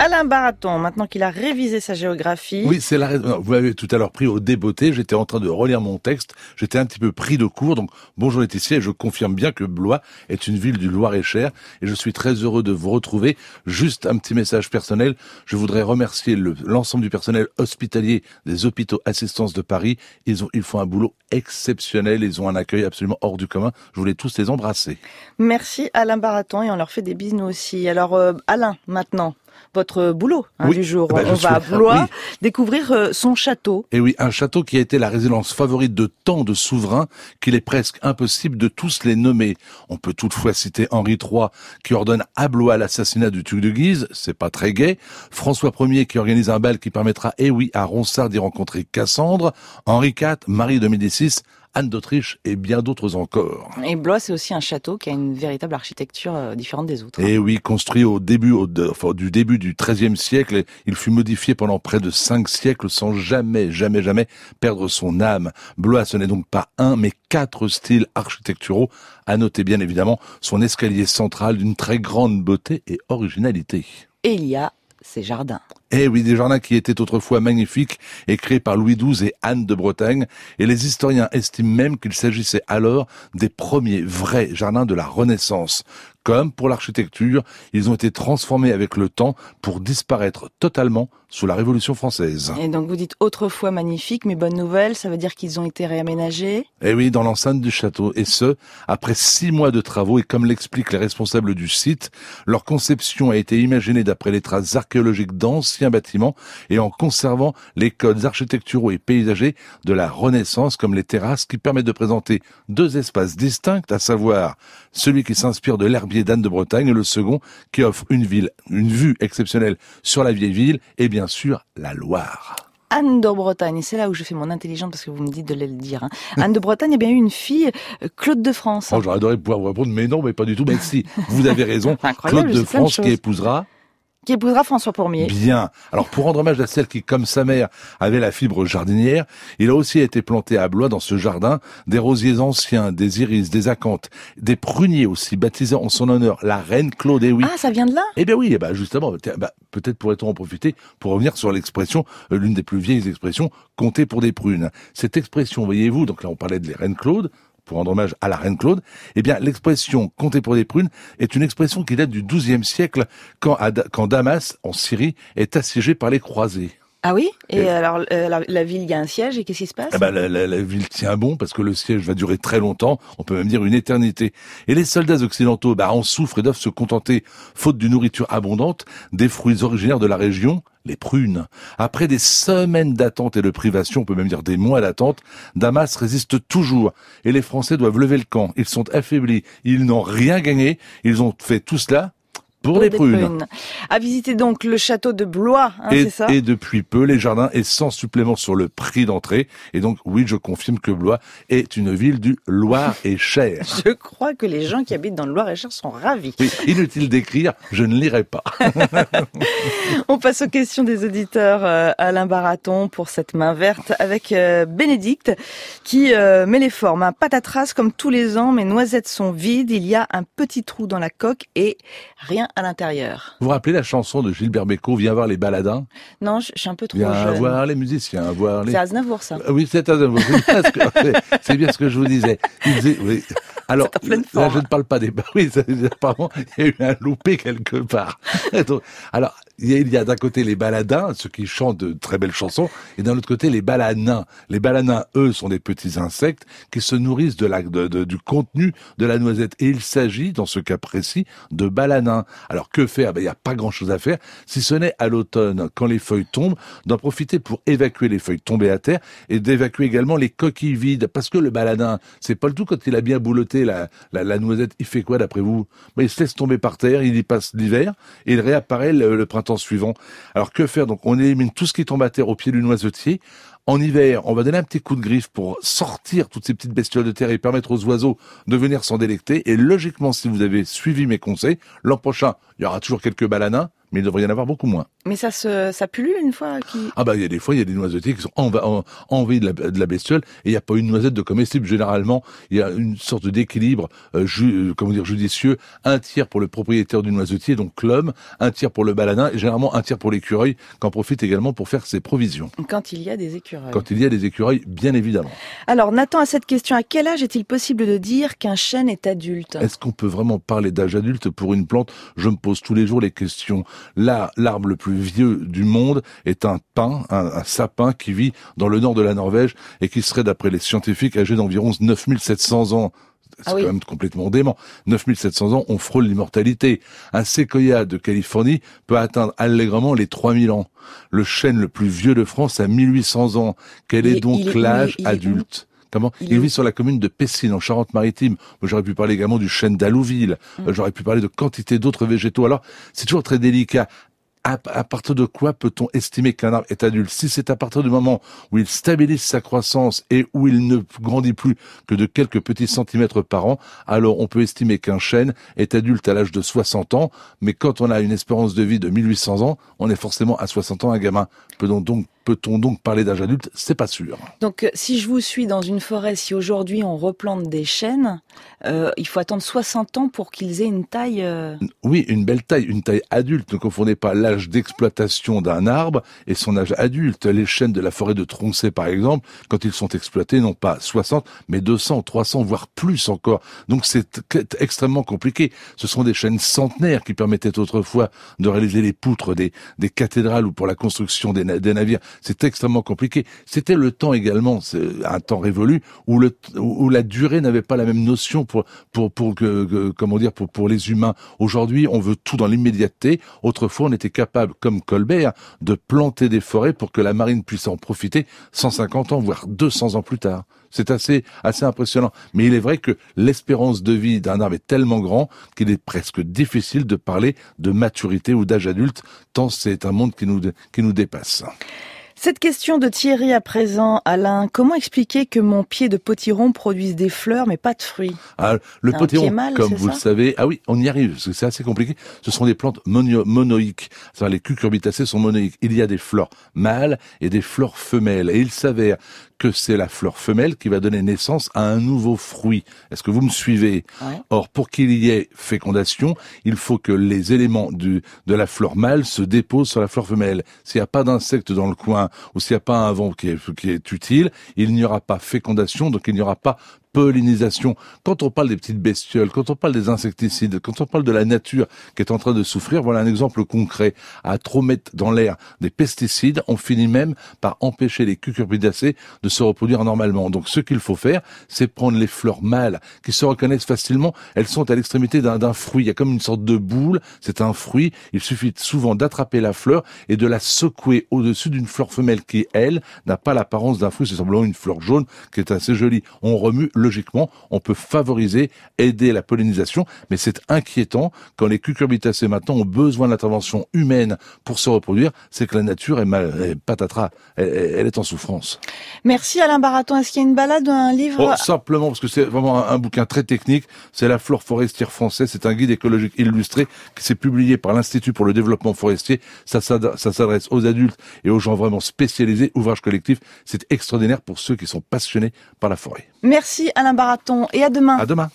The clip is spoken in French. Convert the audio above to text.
Alain Baraton, maintenant qu'il a révisé sa géographie. Oui, c'est la raison. Vous m'avez tout à l'heure pris au débeauté. J'étais en train de relire mon texte. J'étais un petit peu pris de court. Donc, bonjour Laetitia, et je confirme bien que Blois est une ville du Loir-et-Cher. Et je suis très heureux de vous retrouver. Juste un petit message personnel. Je voudrais remercier l'ensemble du personnel hospitalier des hôpitaux Assistance de Paris. Ils font un boulot exceptionnel. Ils ont un accueil absolument hors du commun. Je voulais tous les embrasser. Merci Alain Baraton et on leur fait des bisous nous aussi. Alors Alain, maintenant, votre boulot du jour. On va à Blois découvrir son château. Et oui, un château qui a été la résidence favorite de tant de souverains qu'il est presque impossible de tous les nommer. On peut toutefois citer Henri III qui ordonne à Blois l'assassinat du duc de Guise, c'est pas très gai. François Ier qui organise un bal qui permettra, à Ronsard d'y rencontrer Cassandre. Henri IV, Marie de Médicis, Anne d'Autriche et bien d'autres encore. Et Blois, c'est aussi un château qui a une véritable architecture différente des autres. Et oui, construit du début du XIIIe siècle, il fut modifié pendant près de 5 siècles sans jamais perdre son âme. Blois, ce n'est donc pas un, mais 4 styles architecturaux. À noter bien évidemment son escalier central d'une très grande beauté et originalité. Et il y a ces jardins. Eh oui, des jardins qui étaient autrefois magnifiques et créés par Louis XII et Anne de Bretagne. Et les historiens estiment même qu'il s'agissait alors des premiers vrais jardins de la Renaissance. Comme pour l'architecture, ils ont été transformés avec le temps pour disparaître totalement sous la Révolution française. Et donc vous dites autrefois magnifiques, mais bonne nouvelle, ça veut dire qu'ils ont été réaménagés? Eh oui, dans l'enceinte du château. Et ce, après 6 mois de travaux. Et comme l'expliquent les responsables du site, leur conception a été imaginée d'après les traces archéologiques d'anciens bâtiments et en conservant les codes architecturaux et paysagers de la Renaissance, comme les terrasses qui permettent de présenter 2 espaces distincts, à savoir celui qui s'inspire de l'herbier d'Anne de Bretagne et le second qui offre une vue exceptionnelle sur la vieille ville et bien sûr la Loire. Anne de Bretagne, c'est là où je fais mon intelligente parce que vous me dites de le dire. Anne de Bretagne a bien eu une fille, Claude de France. Oh, j'aurais adoré pouvoir vous répondre, mais non, mais pas du tout. Mais si, vous avez raison, Claude de France qui épousera François Ier. Bien. Alors, pour rendre hommage à celle qui, comme sa mère, avait la fibre jardinière, il a aussi été planté à Blois, dans ce jardin, des rosiers anciens, des iris, des acanthes, des pruniers aussi, baptisés en son honneur la reine Claude. Et oui. Ah, ça vient de là? Eh bien oui, justement, peut-être pourrait-on en profiter pour revenir sur l'expression, l'une des plus vieilles expressions, compter pour des prunes. Cette expression, voyez-vous, donc là on parlait de la reine Claude, pour rendre hommage à la reine Claude, eh bien, l'expression « compter pour des prunes » est une expression qui date du XIIe siècle, quand Damas, en Syrie, est assiégée par les croisés. Ah oui? Et alors, la ville, il y a un siège, et qu'est-ce qui se passe? La ville tient bon, parce que le siège va durer très longtemps, on peut même dire une éternité. Et les soldats occidentaux, en souffrent et doivent se contenter, faute d'une nourriture abondante, des fruits originaires de la région, les prunes. Après des semaines d'attente et de privation, on peut même dire des mois d'attente, Damas résiste toujours. Et les Français doivent lever le camp. Ils sont affaiblis. Ils n'ont rien gagné. Ils ont fait tout cela pour les prunes. À visiter donc le château de Blois, c'est ça? Et depuis peu, les jardins est sans supplément sur le prix d'entrée. Et donc, oui, je confirme que Blois est une ville du Loir-et-Cher. Je crois que les gens qui habitent dans le Loir-et-Cher sont ravis. Oui, inutile d'écrire, je ne lirai pas. On passe aux questions des auditeurs. Alain Baraton pour cette main verte avec Bénédicte qui met les formes. Patatras comme tous les ans, mes noisettes sont vides. Il y a un petit trou dans la coque et rien à l'intérieur. Vous vous rappelez la chanson de Gilbert Bécaud, Viens voir les baladins? Non, je suis un peu trop jeune. Viens voir les musiciens, voir les... C'est Aznavour, ça. Oui, c'est Aznavour. C'est bien ce que je vous disais. Oui. Alors, là, je ne parle pas des... Oui, apparemment, il y a eu un loupé quelque part. Alors, il y a d'un côté les baladins, ceux qui chantent de très belles chansons, et d'un autre côté les balanins. Les balanins, eux, sont des petits insectes qui se nourrissent du contenu de la noisette. Et il s'agit, dans ce cas précis, de balanins. Alors, que faire? Il n'y a pas grand-chose à faire, si ce n'est à l'automne, quand les feuilles tombent, d'en profiter pour évacuer les feuilles tombées à terre et d'évacuer également les coquilles vides. Parce que le baladin, c'est pas le tout quand il a bien bouloté la noisette, il fait quoi d'après vous? Il se laisse tomber par terre, il y passe l'hiver et il réapparaît le printemps suivant. Alors que faire? Donc on élimine tout ce qui tombe à terre au pied du noisetier. En hiver, on va donner un petit coup de griffe pour sortir toutes ces petites bestioles de terre et permettre aux oiseaux de venir s'en délecter. Et logiquement, si vous avez suivi mes conseils, l'an prochain, il y aura toujours quelques balanins, mais il devrait y en avoir beaucoup moins. Mais ça pullule une fois il y a des fois, il y a des noisetiers qui sont envahis de la bestiole, et il n'y a pas une noisette de comestible. Généralement, il y a une sorte d'équilibre, judicieux, un tiers pour le propriétaire du noisetier, donc l'homme, un tiers pour le baladin, et généralement un tiers pour l'écureuil, qu'en profite également pour faire ses provisions. Quand il y a des écureuils. Quand il y a des écureuils, bien évidemment. Alors, Nathan, à cette question, à quel âge est-il possible de dire qu'un chêne est adulte? Est-ce qu'on peut vraiment parler d'âge adulte pour une plante? Je me pose tous les jours les questions. Là, l'arbre le plus vieux du monde est un pin, un sapin qui vit dans le nord de la Norvège et qui serait, d'après les scientifiques, âgé d'environ 9700 ans. C'est quand même complètement dément. 9700 ans, on frôle l'immortalité. Un séquoia de Californie peut atteindre allègrement les 3000 ans. Le chêne le plus vieux de France a 1800 ans. Quel est donc l'âge adulte? Il vit sur la commune de Pessines, en Charente-Maritime. J'aurais pu parler également du chêne d'Allouville. J'aurais pu parler de quantité d'autres végétaux. Alors, c'est toujours très délicat. À partir de quoi peut-on estimer qu'un arbre est adulte? Si c'est à partir du moment où il stabilise sa croissance et où il ne grandit plus que de quelques petits centimètres par an, alors on peut estimer qu'un chêne est adulte à l'âge de 60 ans. Mais quand on a une espérance de vie de 1800 ans, on est forcément à 60 ans un gamin. Peut-on donc parler d'âge adulte? C'est pas sûr. Donc, si je vous suis dans une forêt, si aujourd'hui on replante des chênes, il faut attendre 60 ans pour qu'ils aient une taille... Oui, une belle taille, une taille adulte. Ne confondez pas l'âge d'exploitation d'un arbre et son âge adulte. Les chênes de la forêt de Tronchet, par exemple, quand ils sont exploités, non pas 60, mais 200, 300, voire plus encore. Donc c'est extrêmement compliqué. Ce sont des chênes centenaires qui permettaient autrefois de réaliser les poutres des cathédrales ou pour la construction des navires. C'est extrêmement compliqué. C'était le temps également, c'est un temps révolu où la durée n'avait pas la même notion pour les humains. Aujourd'hui, on veut tout dans l'immédiateté. Autrefois, on était capable, comme Colbert, de planter des forêts pour que la marine puisse en profiter 150 ans, voire 200 ans plus tard. C'est assez impressionnant. Mais il est vrai que l'espérance de vie d'un arbre est tellement grand qu'il est presque difficile de parler de maturité ou d'âge adulte, tant c'est un monde qui nous dépasse. Cette question de Thierry à présent, Alain, comment expliquer que mon pied de potiron produise des fleurs mais pas de fruits? Le potiron, comme vous le savez, on y arrive, parce que c'est assez compliqué. Ce sont des plantes monoïques. Les cucurbitacées sont monoïques. Il y a des fleurs mâles et des fleurs femelles. Et il s'avère que c'est la fleur femelle qui va donner naissance à un nouveau fruit. Est-ce que vous me suivez? Ouais. Or, pour qu'il y ait fécondation, il faut que les éléments de la fleur mâle se déposent sur la fleur femelle. S'il n'y a pas d'insectes dans le coin, ou s'il n'y a pas un vent qui est utile, il n'y aura pas fécondation, donc il n'y aura pas pollinisation. Quand on parle des petites bestioles, quand on parle des insecticides, quand on parle de la nature qui est en train de souffrir, voilà un exemple concret. À trop mettre dans l'air des pesticides, on finit même par empêcher les cucurbitacées de se reproduire normalement. Donc ce qu'il faut faire, c'est prendre les fleurs mâles qui se reconnaissent facilement. Elles sont à l'extrémité d'un fruit. Il y a comme une sorte de boule. C'est un fruit. Il suffit souvent d'attraper la fleur et de la secouer au-dessus d'une fleur femelle qui, elle, n'a pas l'apparence d'un fruit. C'est simplement une fleur jaune qui est assez jolie. On remue. Logiquement, on peut aider la pollinisation, mais c'est inquiétant quand les cucurbitacées maintenant ont besoin d'intervention humaine pour se reproduire, c'est que la nature est patatras, elle est en souffrance. Merci Alain Baraton. Est-ce qu'il y a une balade ou un livre? Simplement, parce que c'est vraiment un bouquin très technique, c'est La flore forestière française, c'est un guide écologique illustré qui s'est publié par l'Institut pour le développement forestier. Ça s'adresse aux adultes et aux gens vraiment spécialisés, ouvrage collectif. C'est extraordinaire pour ceux qui sont passionnés par la forêt. Merci Alain Baraton et à demain. À demain.